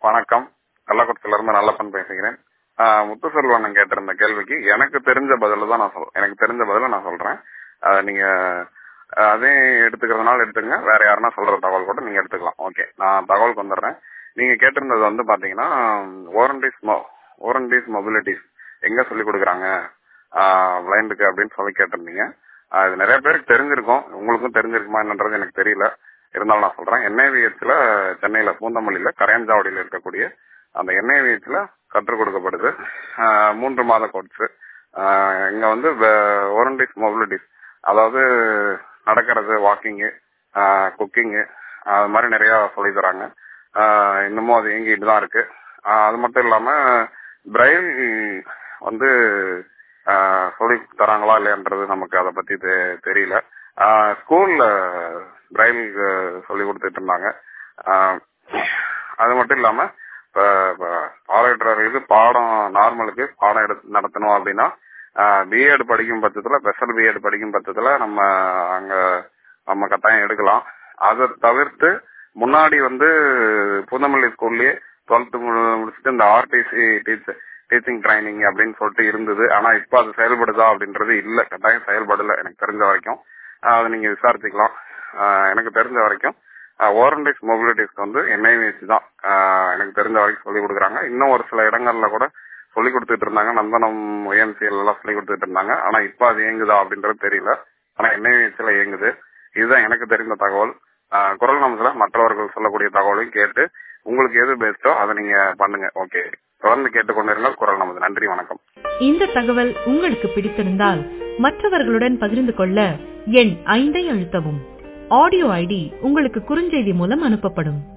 வணக்கம். கள்ளக்குறிச்சியில இருந்து நல்லப்பன் பேசுகிறேன். முத்துசெல்வன் கேட்டிருந்த கேள்விக்கு எனக்கு தெரிஞ்ச பதில தான் நான் சொல்றேன். நீங்க அதையும் எடுத்துக்கிறதுனால எடுத்துங்க, வேற யாருன்னா சொல்ற தகவல் கூட நீங்க எடுத்துக்கலாம். ஓகே, நான் தகவலுக்கு வந்துடுறேன். நீங்க கேட்டிருந்தது வந்து பாத்தீங்கன்னா ஓரண்டிஸ் மொபிலிட்டிஸ் எங்க சொல்லி கொடுக்குறாங்க பிளைண்டுக்கு அப்படின்னு சொல்லி கேட்டிருந்தீங்க. அது நிறைய பேருக்கு தெரிஞ்சிருக்கும், உங்களுக்கும் தெரிஞ்சிருக்குமா என்னன்றது எனக்கு தெரியல. இருந்தாலும் நான் சொல்றேன். என்ஐவிஹெச்ல சென்னையில பூந்தமல்லியில கரையாஞ்சாவடியில இருக்கக்கூடிய அந்த என்ஐவிஹெச்ல கற்றுக் கொடுக்கப்படுது 3 மாத கோர்ஸ். இங்க வந்து ஓரண்டிஸ் மொபிலிட்டிஸ், அதாவது நடக்கிறது, வாக்கிங்கு, குக்கிங்கு, அது மாதிரி நிறைய சொல்லி தராங்க. இன்னமும் அது இயங்கிட்டு தான் இருக்கு. அது மட்டும் இல்லாம பிரைல் வந்து சொல்லி தராங்களா இல்லையன்றது நமக்கு அதை பத்தி தெரியல. ஸ்கூல்ல பிரைல் சொல்லி கொடுத்துட்டு இருந்தாங்க. அது மட்டும் இல்லாம பாடகர்களுக்கு நார்மலுக்கு பாடம் நடத்தணும் அப்படின்னா பிஎட் படிக்கும் பட்சத்துல, ஸ்பெஷல் பிஎட் படிக்கும் பட்சத்துல நம்ம கட்டாயம் எடுக்கலாம். அதை தவிர்த்து முன்னாடி வந்து பூந்தமல்லி ஸ்கூல்லயே 12th முடிச்சுட்டு இந்த ஆர்டிசி டீச்சிங் ட்ரைனிங் அப்படின்னு சொல்லிட்டு இருந்தது. ஆனா இப்ப அது செயல்படுதா அப்படின்றது இல்ல, கட்டாயம் செயல்படல எனக்கு தெரிஞ்ச வரைக்கும். அதை நீங்க விசாரிச்சுக்கலாம். எனக்கு தெரிஞ்ச வரைக்கும் ஓரண்டிஸ் மொபிலிட்டிஸ்க்கு வந்து என்ஐவிஹெச் தான் எனக்கு தெரிஞ்ச வரைக்கும் சொல்லி கொடுக்குறாங்க. இன்னும் ஒரு சில இடங்கள்ல கூட சொல்லி கொடுத்துட்டு இருந்தாங்க, நந்தனம் OMCL எல்லாம் சொல்லி கொடுத்துட்டு இருந்தாங்க. ஆனா இப்ப அது இயங்குதா அப்படின்றது தெரியல. ஆனா என்ஐவிஹெச்ல இயங்குது. இதுதான் எனக்கு தெரிந்த தகவல். குரல் நமதுல மற்றவர்கள் சொல்லக்கூடிய தகவலையும் கேட்டு உங்களுக்கு எது பெஸ்டோ அதை நீங்க பண்ணுங்க. ஓகே, தொடர்ந்து கேட்டுக்கொண்டிருந்தால் குரல் நமது. நன்றி, வணக்கம். இந்த தகவல் உங்களுக்கு பிடித்திருந்தால் மற்றவர்களுடன் பகிர்ந்து கொள்ள எண் 5 அழுத்தவும். ஆடியோ ஐடி உங்களுக்கு குறுஞ்செய்தி மூலம் அனுப்பப்படும்.